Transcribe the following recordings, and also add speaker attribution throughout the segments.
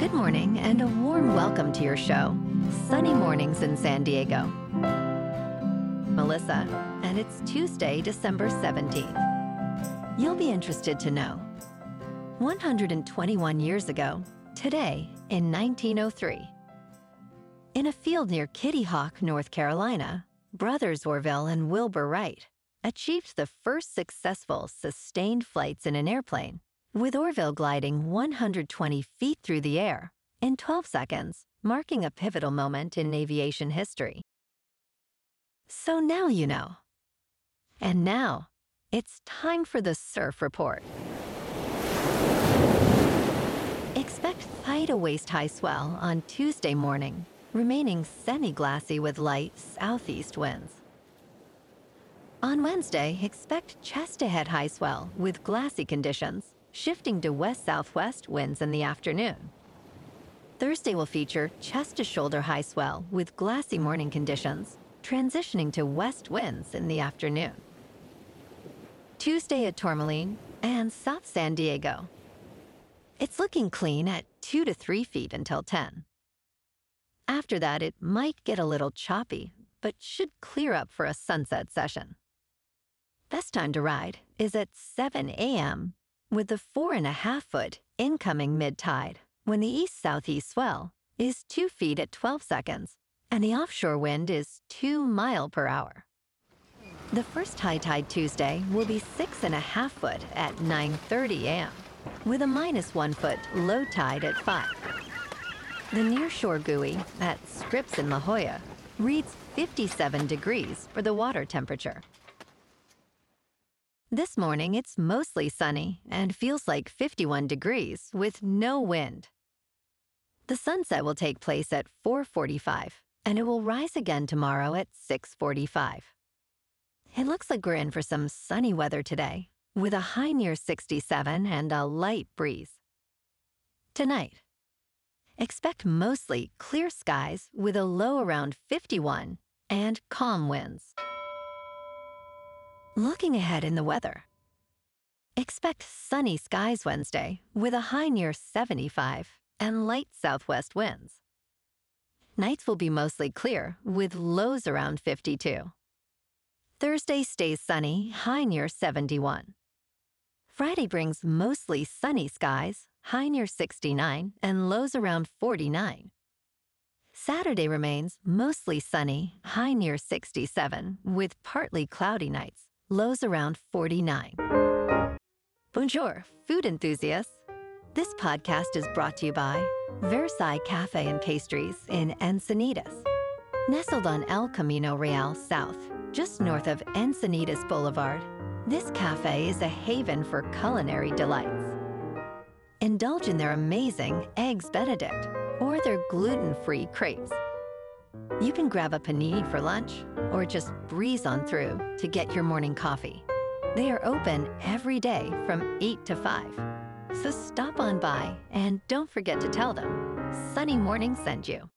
Speaker 1: Good morning and a warm welcome to your show, Sunny Mornings in San Diego. Melissa, and it's Tuesday, December 17th. You'll be interested to know, 121 years ago, today in 1903, in a field near Kitty Hawk, North Carolina, brothers Orville and Wilbur Wright achieved the first successful sustained flights in an airplane, with Orville gliding 120 feet through the air in 12 seconds, marking a pivotal moment in aviation history. So now you know. And now, it's time for the Surf Report. Expect thigh to waist-high swell on Tuesday morning, remaining semi-glassy with light southeast winds. On Wednesday, expect chest-to-head high swell with glassy conditions, shifting to west-southwest winds in the afternoon. Thursday will feature chest-to-shoulder high swell with glassy morning conditions, transitioning to west winds in the afternoon. Tuesday at Tourmaline and South San Diego. It's looking clean at 2 to 3 feet until 10. After that, it might get a little choppy, but should clear up for a sunset session. Best time to ride is at 7 a.m. with the 4.5-foot incoming mid-tide, when the east-southeast swell is 2 feet at 12 seconds, and the offshore wind is 2 miles per hour. The first high tide Tuesday will be 6.5 foot at 9:30 a.m., with a -1 foot low tide at 5. The nearshore buoy at Scripps in La Jolla reads 57 degrees for the water temperature. This morning, it's mostly sunny and feels like 51 degrees with no wind. The sunset will take place at 4:45, and it will rise again tomorrow at 6:45. It looks like we're in for some sunny weather today, with a high near 67 and a light breeze. Tonight, expect mostly clear skies with a low around 51 and calm winds. Looking ahead in the weather, expect sunny skies Wednesday with a high near 75 and light southwest winds. Nights will be mostly clear with lows around 52. Thursday stays sunny, high near 71. Friday brings mostly sunny skies, high near 69 and lows around 49. Saturday remains mostly sunny, high near 67 with partly cloudy nights. Lows around 49. Bonjour, food enthusiasts. This podcast is brought to you by Versailles Cafe and Pastries in Encinitas. Nestled on El Camino Real South, just north of Encinitas Boulevard, this cafe is a haven for culinary delights. Indulge in their amazing Eggs Benedict or their gluten-free crepes. You can grab a panini for lunch or just breeze on through to get your morning coffee. They are open every day from 8 to 5. So stop on by and don't forget to tell them Sunny Morning sent you.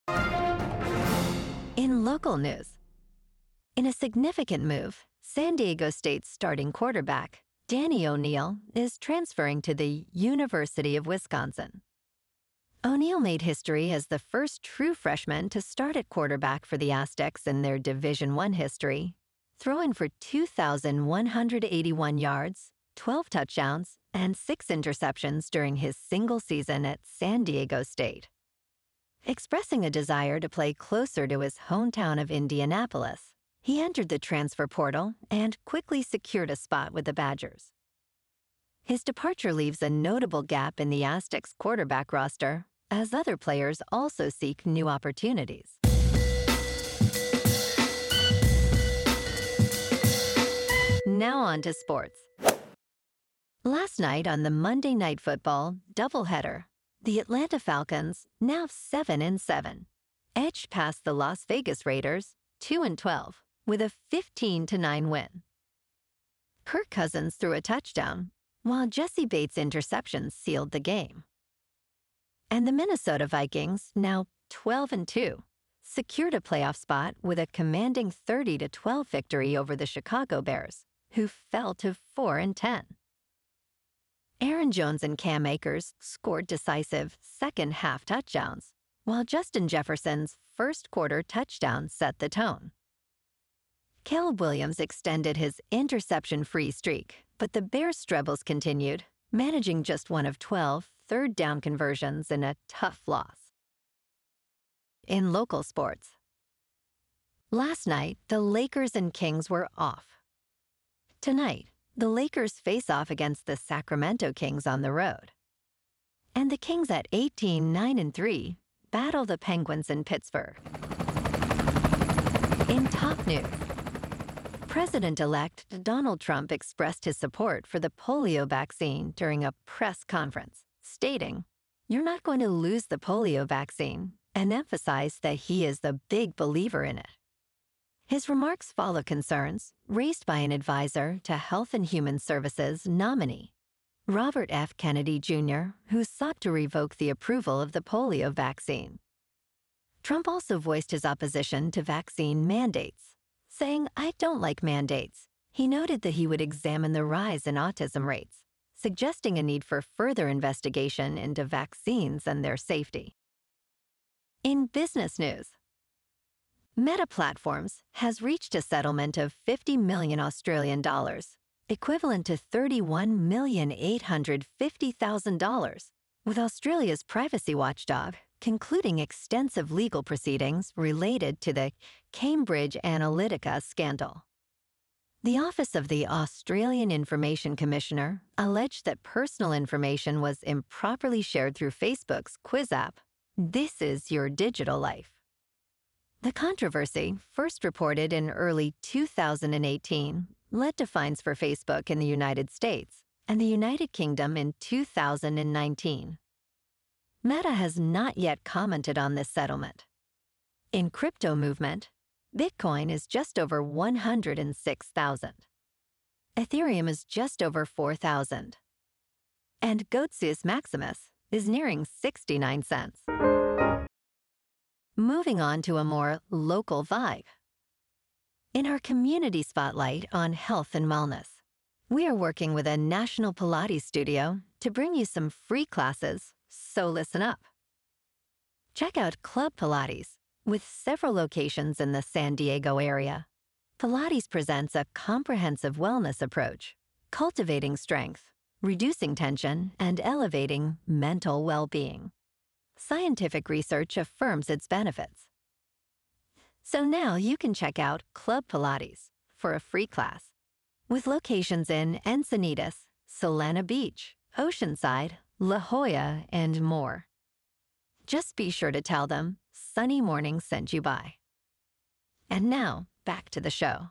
Speaker 1: In local news, in a significant move, San Diego State's starting quarterback, Danny O'Neil, is transferring to the University of Wisconsin. O'Neil made history as the first true freshman to start at quarterback for the Aztecs in their Division I history, throwing for 2,181 yards, 12 touchdowns, and 6 interceptions during his single season at San Diego State. Expressing a desire to play closer to his hometown of Indianapolis, he entered the transfer portal and quickly secured a spot with the Badgers. His departure leaves a notable gap in the Aztecs quarterback roster, as other players also seek new opportunities. Now on to sports. Last night on the Monday Night Football doubleheader, the Atlanta Falcons, now 7-7, edged past the Las Vegas Raiders, 2-12, with a 15-9 win. Kirk Cousins threw a touchdown, while Jesse Bates' interception sealed the game. And the Minnesota Vikings, now 12-2, secured a playoff spot with a commanding 30-12 victory over the Chicago Bears, who fell to 4-10. Aaron Jones and Cam Akers scored decisive second-half touchdowns, while Justin Jefferson's first-quarter touchdown set the tone. Caleb Williams extended his interception-free streak, but the Bears' struggles continued, managing just one of 12 third-down conversions in a tough loss. In local sports, last night, the Lakers and Kings were off. Tonight, the Lakers face off against the Sacramento Kings on the road. And the Kings at 18-9-3 battle the Penguins in Pittsburgh. In top news, President-elect Donald Trump expressed his support for the polio vaccine during a press conference, stating, "You're not going to lose the polio vaccine," and emphasized that he is the big believer in it. His remarks follow concerns raised by an advisor to Health and Human Services nominee, Robert F. Kennedy Jr., who sought to revoke the approval of the polio vaccine. Trump also voiced his opposition to vaccine mandates, saying, "I don't like mandates." He noted that he would examine the rise in autism rates, suggesting a need for further investigation into vaccines and their safety. In business news, Meta Platforms has reached a settlement of 50 million Australian dollars, equivalent to $31,850,000, with Australia's privacy watchdog concluding extensive legal proceedings related to the Cambridge Analytica scandal. The Office of the Australian Information Commissioner alleged that personal information was improperly shared through Facebook's quiz app, This Is Your Digital Life. The controversy, first reported in early 2018, led to fines for Facebook in the United States and the United Kingdom in 2019. Meta has not yet commented on this settlement. In crypto movement, Bitcoin is just over 106,000. Ethereum is just over 4,000. And Goatsus Maximus is nearing 69 cents. Moving on to a more local vibe. In our community spotlight on health and wellness, we are working with a national Pilates studio to bring you some free classes, so listen up. Check out Club Pilates, with several locations in the San Diego area. Pilates presents a comprehensive wellness approach, cultivating strength, reducing tension, and elevating mental well-being. Scientific research affirms its benefits. So now you can check out Club Pilates for a free class, with locations in Encinitas, Solana Beach, Oceanside, La Jolla, and more. Just be sure to tell them Sunny Morning sent you by. And now, back to the show.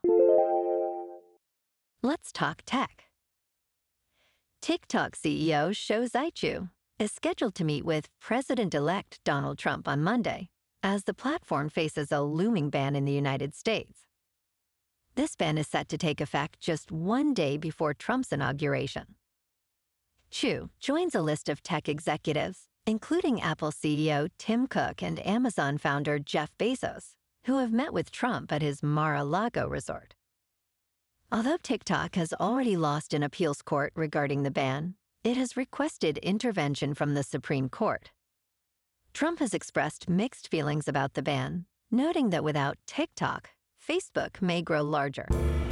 Speaker 1: Let's talk tech. TikTok CEO Shou Zi Chew is scheduled to meet with President-elect Donald Trump on Monday, as the platform faces a looming ban in the United States. This ban is set to take effect just one day before Trump's inauguration. Chew joins a list of tech executives, including Apple CEO Tim Cook and Amazon founder Jeff Bezos, who have met with Trump at his Mar-a-Lago resort. Although TikTok has already lost in appeals court regarding the ban, it has requested intervention from the Supreme Court. Trump has expressed mixed feelings about the ban, noting that without TikTok, Facebook may grow larger.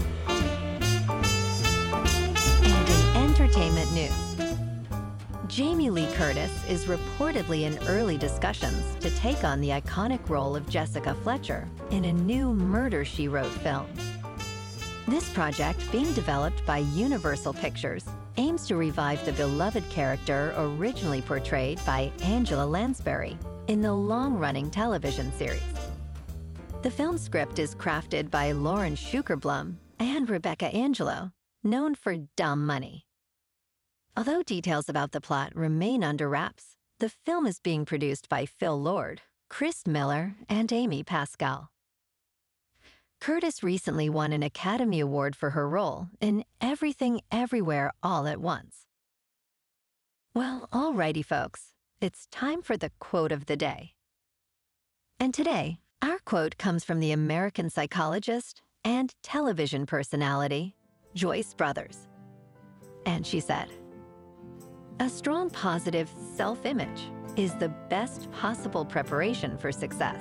Speaker 1: And in entertainment news, Jamie Lee Curtis is reportedly in early discussions to take on the iconic role of Jessica Fletcher in a new Murder, She Wrote film. This project, being developed by Universal Pictures, aims to revive the beloved character originally portrayed by Angela Lansbury in the long-running television series. The film script is crafted by Lauren Schukerblum and Rebecca Angelo, known for Dumb Money. Although details about the plot remain under wraps, the film is being produced by Phil Lord, Chris Miller, and Amy Pascal. Curtis recently won an Academy Award for her role in Everything Everywhere All at Once. Well, alrighty folks, it's time for the quote of the day. And today, our quote comes from the American psychologist and television personality, Joyce Brothers. And she said, A strong positive self-image is the best possible preparation for success.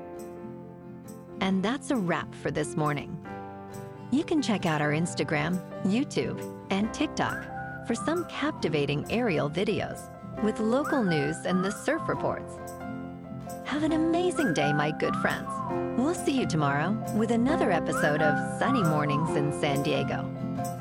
Speaker 1: And that's a wrap for this morning. You can check out our Instagram, YouTube, and TikTok for some captivating aerial videos with local news and the surf reports. Have an amazing day, my good friends. We'll see you tomorrow with another episode of Sunny Mornings in San Diego.